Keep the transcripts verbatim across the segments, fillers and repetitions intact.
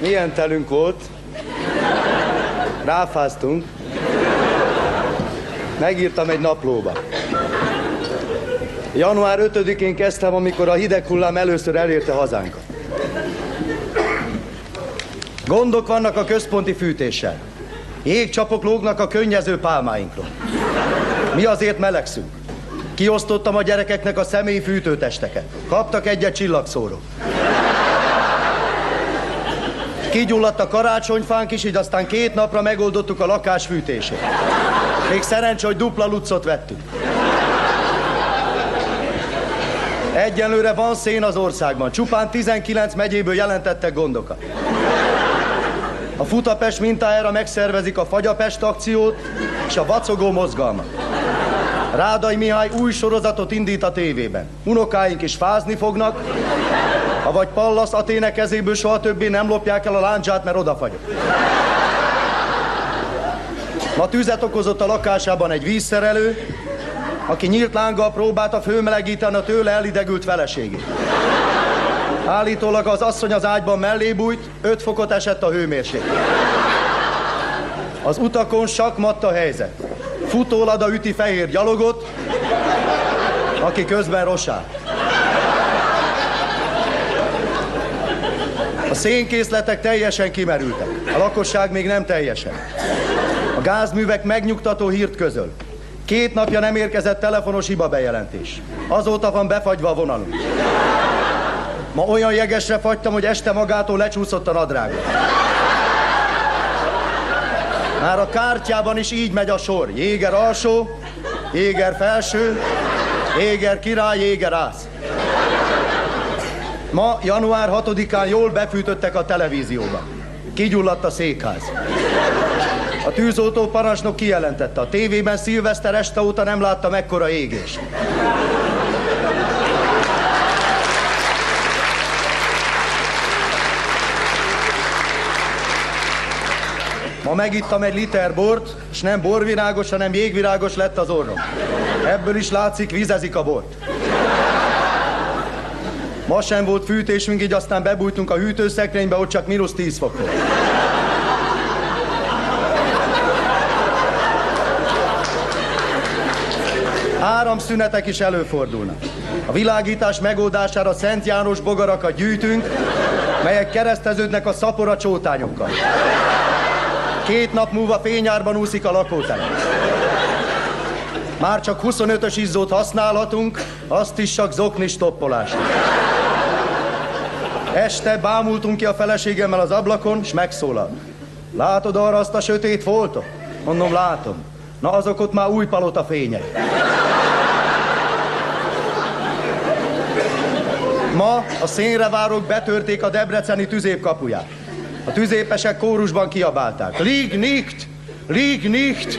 Milyen telünk volt? Ráfáztunk. Megírtam egy naplóba. január ötödikén kezdtem, amikor a hideg hullám először elérte hazánkat. Gondok vannak a központi fűtéssel. Jégcsapok lógnak a könnyező pálmáinkról. Mi azért melegszünk. Kiosztottam a gyerekeknek a személyi fűtőtesteket. Kaptak egyet csillagszóró. Kigyulladt a karácsonyfánk is, így aztán két napra megoldottuk a lakás fűtését. Még szerencsé, hogy dupla lucot vettünk. Egyenlőre van szén az országban. Csupán tizenkilenc megyéből jelentettek gondokat. A Futapest mintájára megszervezik a Fagyapest akciót és a vacogó mozgalmat. Rádai Mihály új sorozatot indít a tévében. Unokáink is fázni fognak, avagy Pallas Athéne kezéből soha többé nem lopják el a lándzsát, mert odafagyok. Ma tüzet okozott a lakásában egy vízszerelő, aki nyílt lánggal próbálta fölmelegíteni a tőle elidegült feleségét. Állítólag az asszony az ágyban mellé bújt, öt fokot esett a hőmérséklet. Az utakon sakkmatt a helyzet. Futólada üti fehér gyalogot, aki közben rosál. A szénkészletek teljesen kimerültek, a lakosság még nem teljesen. A gázművek megnyugtató hírt közöl. Két napja nem érkezett telefonos hibabejelentés. Azóta van befagyva a vonalunk. Ma olyan jegesre fagytam, hogy este magától lecsúszott a nadrágom. Már a kártyában is így megy a sor. Jéger alsó, Jéger felső, Jéger király, Jéger ász. Ma, január hatodikán jól befűtöttek a televízióba. Kigyulladt a székház. A tűzoltó parancsnok kijelentette, a tévében szilveszter este óta nem látta mekkora égést. Ma megittam egy liter bort, és nem borvirágos, hanem jégvirágos lett az orrom. Ebből is látszik, vizezik a bort. Ma sem volt fűtésünk, így aztán bebújtunk a hűtőszekrénybe, ott csak mínusz tíz fok volt. Áramszünetek is előfordulnak. A világítás megoldására Szent János bogarakat gyűjtünk, melyek kereszteződnek a szapora csótányokkal. Két nap múlva fényárban úszik a lakótelep. Már csak huszonötös izzót használhatunk, azt is csak zoknis toppolásra. Este bámultunk ki a feleségemmel az ablakon, s megszólalt. Látod arra azt a sötét foltot? Mondom, látom. Na azok ott már új palota fényei. Ma a szénrevárók betörték a debreceni tüzép kapuját. A tüzépesek kórusban kiabálták. Lieg nicht! Lieg nicht!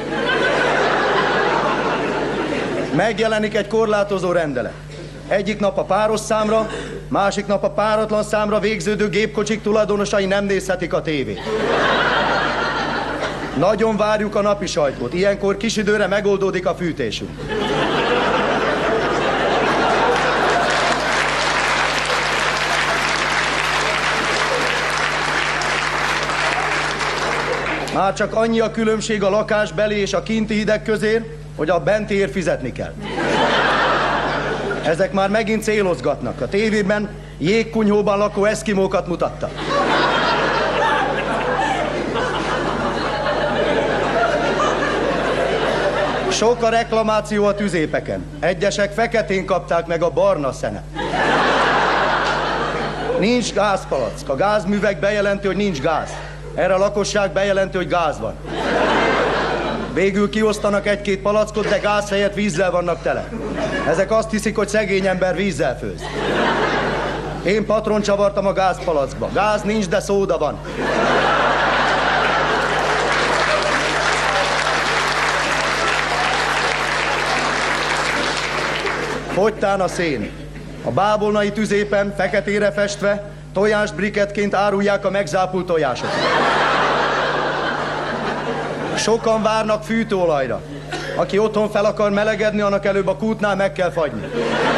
Megjelenik egy korlátozó rendelet. Egyik nap a páros számra, másik nap a páratlan számra végződő gépkocsik tulajdonosai nem nézhetik a tévét. Nagyon várjuk a napi sajtót. Ilyenkor kis időre megoldódik a fűtésünk. Már csak annyi a különbség a lakásbeli és a kinti hideg közé, hogy a bentiért fizetni kell. Ezek már megint célozgatnak. A tévében jégkunyhóban lakó eszkimókat mutattak. Sok a reklamáció a tüzépeken. Egyesek feketén kapták meg a barna szenet. Nincs gázpalack. A gázművek bejelenti, hogy nincs gáz. Erre a lakosság bejelenti, hogy gáz van. Végül kiosztanak egy-két palackot, de gáz helyett vízzel vannak tele. Ezek azt hiszik, hogy szegény ember vízzel főz. Én patron csavartam a gázpalackba. Gáz nincs, de szóda van. Fogytán a szén. A bábolnai tüzépen, feketére festve, tojásbriketként árulják a megzápult tojásokat. Sokan várnak fűtőolajra. Aki otthon fel akar melegedni, annak előbb a kútnál meg kell fagyni.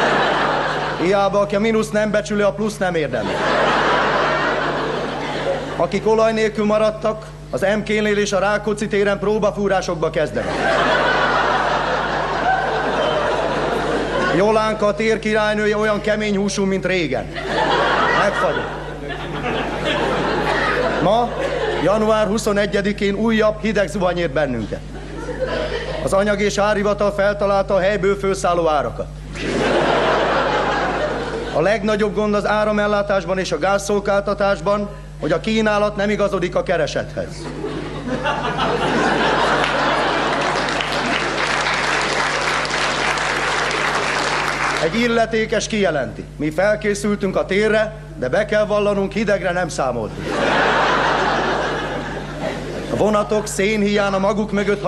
Hiába, aki a mínusz nem becsüli, a plusz nem érdemel. Akik olaj nélkül maradtak, az em ké-nél és a Rákóczi téren próbafúrásokba kezdenek. Jolánka, a tér királynője olyan kemény húsú, mint régen. Megfagyott. Ma, január huszonegyedikén újabb hideg zuhany ért bennünket. Az anyag és árhivatal feltalálta a helyből fölszálló árakat. A legnagyobb gond az áramellátásban és a gázszolgáltatásban, hogy a kínálat nem igazodik a keresethez. Egy illetékes kijelenti. Mi felkészültünk a térre, de be kell vallanunk, hidegre nem számoltunk. A vonatok szénhíján a maguk mögött